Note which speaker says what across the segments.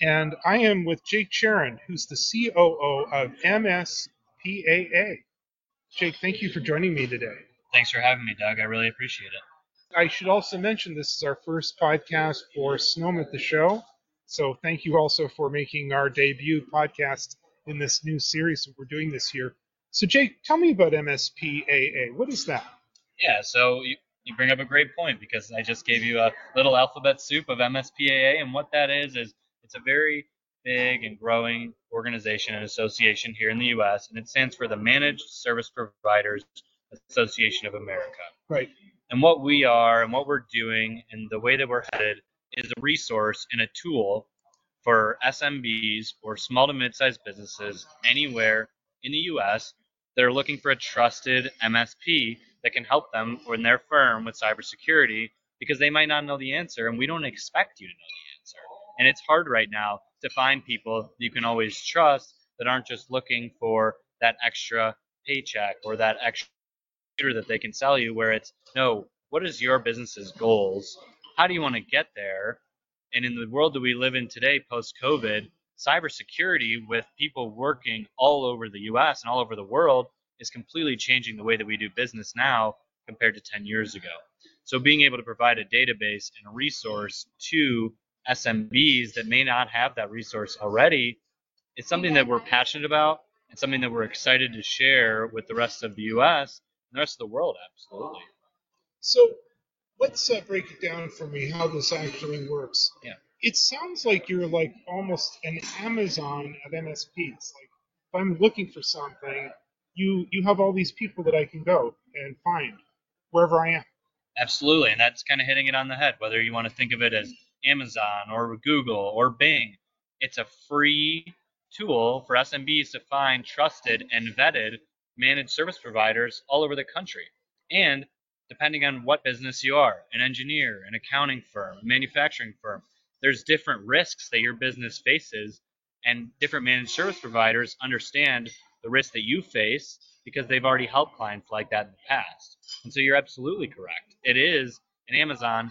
Speaker 1: and I am with Jake Charon, who's the COO of MSPAA. Jake, thank you for joining me today.
Speaker 2: Thanks for having me, Doug. I really appreciate it.
Speaker 1: I should also mention this is our first podcast for Snowman at the Show, so thank you also for making our debut podcast in this new series that we're doing this year. So, Jake, tell me about MSPAA. What is that?
Speaker 2: Yeah, so you bring up a great point because I just gave you a little alphabet soup of MSPAA, and what that is it's a very big and growing organization and association here in the U.S., and it stands for the Managed Service Providers Association of America.
Speaker 1: Right.
Speaker 2: And what we are and what we're doing and the way that we're headed is a resource and a tool for SMBs or small to mid-sized businesses anywhere in the U.S. that are looking for a trusted MSP that can help them or in their firm with cybersecurity because they might not know the answer and we don't expect you to know the answer. And it's hard right now to find people you can always trust that aren't just looking for that extra paycheck or that extra that they can sell you where it's, no, what is your business's goals? How do you want to get there? And in the world that we live in today, post-COVID, cybersecurity with people working all over the US and all over the world is completely changing the way that we do business now compared to 10 years ago. So being able to provide a database and a resource to SMBs that may not have that resource already is something that we're passionate about and something that we're excited to share with the rest of the US and the rest of the world, absolutely.
Speaker 1: So let's break it down for me how this actually works.
Speaker 2: Yeah.
Speaker 1: It sounds like you're like almost an Amazon of MSPs. Like if I'm looking for something, you have all these people that I can go and find wherever I am.
Speaker 2: Absolutely, and that's kind of hitting it on the head. Whether you want to think of it as Amazon or Google or Bing, it's a free tool for SMBs to find trusted and vetted managed service providers all over the country. And depending on what business you are, an engineer, an accounting firm, a manufacturing firm, there's different risks that your business faces, and different managed service providers understand the risk that you face because they've already helped clients like that in the past. And so you're absolutely correct. It is an Amazon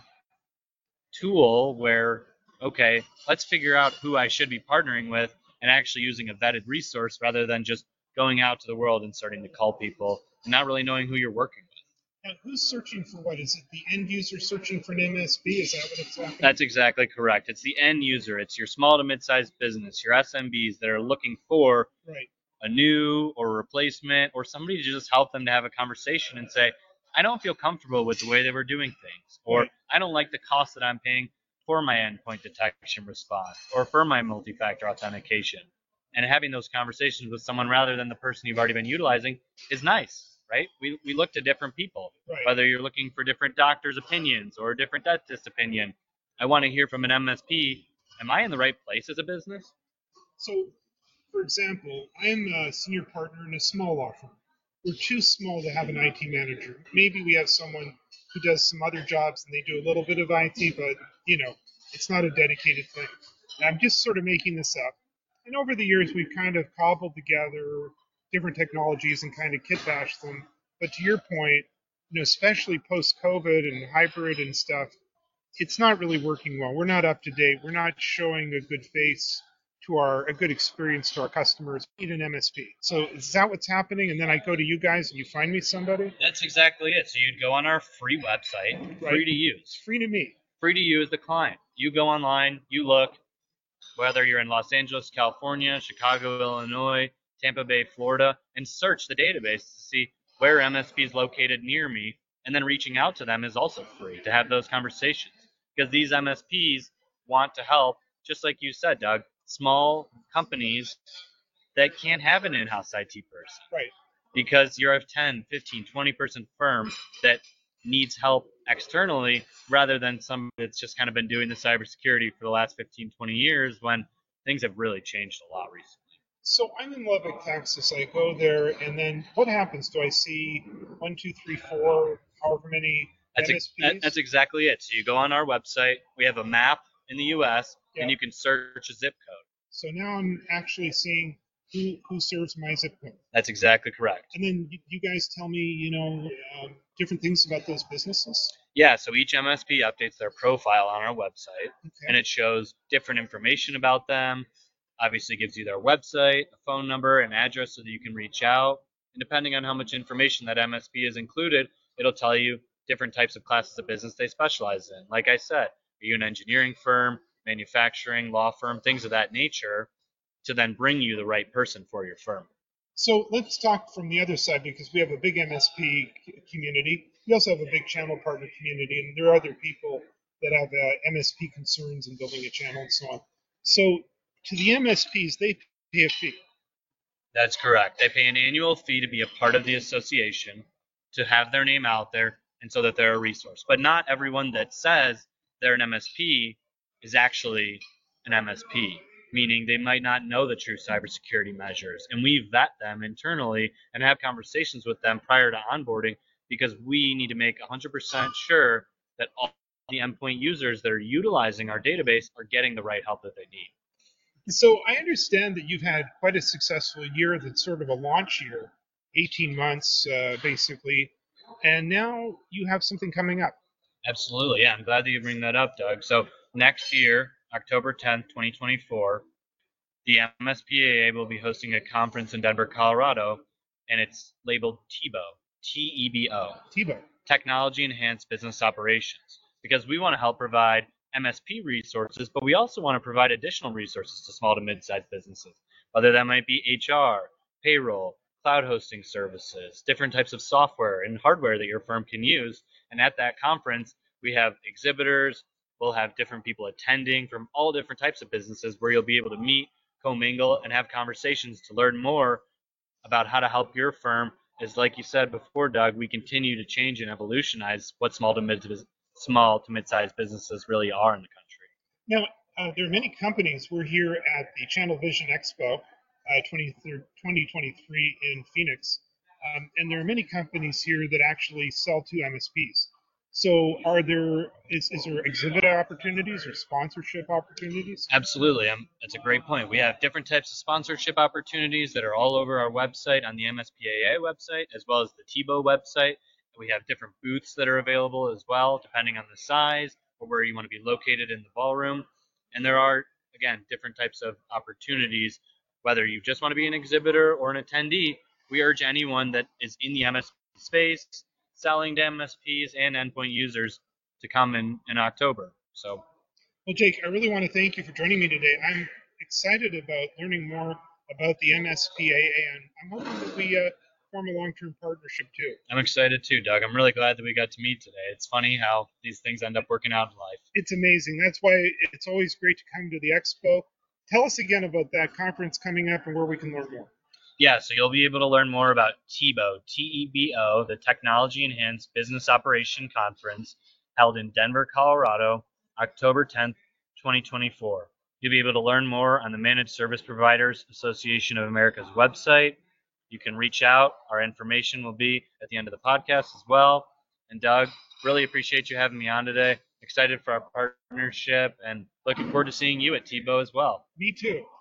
Speaker 2: tool where, okay, let's figure out who I should be partnering with and actually using a vetted resource rather than just going out to the world and starting to call people and not really knowing who you're working with.
Speaker 1: Now, who's searching for what? Is it the end user searching for an MSP? Is that what it's happening?
Speaker 2: That's exactly correct. It's the end user. It's your small to mid-sized business, your SMBs that are looking for
Speaker 1: Right.
Speaker 2: a new or a replacement or somebody to just help them to have a conversation and say, I don't feel comfortable with the way that we're doing things, or
Speaker 1: Right.
Speaker 2: I don't like the cost that I'm paying for my endpoint detection response or for my multi-factor authentication. And having those conversations with someone rather than the person you've already been utilizing is nice, right? We look to different people,
Speaker 1: Right.
Speaker 2: whether you're looking for different doctors' opinions or a different dentist opinion. I want to hear from an MSP, am I in the right place as a business?
Speaker 1: So, for example, I'm a senior partner in a small law firm. We're too small to have an IT manager. Maybe we have someone who does some other jobs and they do a little bit of IT, but it's not a dedicated thing. And I'm just sort of making this up. And over the years, we've kind of cobbled together different technologies and kind of kit bashed them. But to your point, especially post COVID and hybrid and stuff, it's not really working well. We're not up to date. We're not showing a good face to a good experience to our customers. We need an MSP. So is that what's happening? And then I go to you guys and you find me somebody?
Speaker 2: That's exactly it. So you'd go on our free website,
Speaker 1: Right.
Speaker 2: free to use.
Speaker 1: It's free to me.
Speaker 2: Free to you as the client. You go online, you look, whether you're in Los Angeles, California, Chicago, Illinois, Tampa Bay, Florida, and search the database to see where MSP is located near me, and then reaching out to them is also free to have those conversations. Because these MSPs want to help, just like you said, Doug, small companies that can't have an in-house IT person.
Speaker 1: Right.
Speaker 2: Because you're a 10, 15, 20-person firm that needs help externally rather than some that's just kind of been doing the cybersecurity for the last 15, 20 years when things have really changed a lot recently.
Speaker 1: So I'm in Lubbock, Texas. I go there, and then what happens? Do I see 1, 2, 3, 4, however many MSPs?
Speaker 2: That's exactly it. So you go on our website. We have a map in the U.S., and you can search a zip code.
Speaker 1: So now I'm actually seeing who serves my zip code.
Speaker 2: That's exactly correct.
Speaker 1: And then you guys tell me, different things about those businesses?
Speaker 2: Yeah, so each MSP updates their profile on our website,
Speaker 1: Okay.
Speaker 2: and it shows different information about them. Obviously, gives you their website, a phone number, an address so that you can reach out. And depending on how much information that MSP is included, it'll tell you different types of classes of business they specialize in. Like I said, are you an engineering firm, manufacturing, law firm, things of that nature, to then bring you the right person for your firm.
Speaker 1: So let's talk from the other side because we have a big MSP community. We also have a big channel partner community, and there are other people that have MSP concerns in building a channel and so on. So to the MSPs, they pay a fee.
Speaker 2: That's correct. They pay an annual fee to be a part of the association, to have their name out there, and so that they're a resource. But not everyone that says they're an MSP is actually an MSP, meaning they might not know the true cybersecurity measures. And we vet them internally and have conversations with them prior to onboarding because we need to make 100% sure that all the endpoint users that are utilizing our database are getting the right help that they need.
Speaker 1: So I understand that you've had quite a successful year that's sort of a launch year, 18 months basically, and now you have something coming up.
Speaker 2: Absolutely. Yeah, I'm glad that you bring that up, Doug. So next year, October 10th, 2024, the MSPAA will be hosting a conference in Denver, Colorado, and it's labeled TEBO, TEBO,
Speaker 1: Tebow.
Speaker 2: Technology Enhanced Business Operations, because we want to help provide MSP resources, but we also want to provide additional resources to small to mid-sized businesses, whether that might be HR, payroll, cloud hosting services, different types of software and hardware that your firm can use. And at that conference, we have exhibitors, we'll have different people attending from all different types of businesses where you'll be able to meet, commingle, and have conversations to learn more about how to help your firm. Is like you said before, Doug, we continue to change and evolutionize what small to mid-sized businesses really are in the country.
Speaker 1: Now, there are many companies. We're here at the Channel Vision Expo 2023 in Phoenix, and there are many companies here that actually sell to MSPs. So, is there exhibitor opportunities or sponsorship opportunities?
Speaker 2: Absolutely. That's a great point. We have different types of sponsorship opportunities that are all over our website on the MSPAA website, as well as the TEBO website. We have different booths that are available as well, depending on the size or where you want to be located in the ballroom. And there are, again, different types of opportunities. Whether you just want to be an exhibitor or an attendee, we urge anyone that is in the MSP space, selling to MSPs and endpoint users, to come in October. So
Speaker 1: Well, Jake, I really want to thank you for joining me today. I'm excited about learning more about the MSPAA, and I'm hoping that we form a long-term partnership too.
Speaker 2: I'm excited too, Doug. I'm really glad that we got to meet today. It's funny how these things end up working out in life.
Speaker 1: It's amazing. That's why it's always great to come to the expo. Tell us again about that conference coming up and where we can learn more.
Speaker 2: Yeah, so you'll be able to learn more about TEBO, TEBO, the Technology Enhanced Business Operation Conference, held in Denver, Colorado, October 10th, 2024. You'll be able to learn more on the Managed Service Providers Association of America's website. You can reach out. Our information will be at the end of the podcast as well. And Doug, really appreciate you having me on today. Excited for our partnership and looking forward to seeing you at TEBO as well.
Speaker 1: Me too.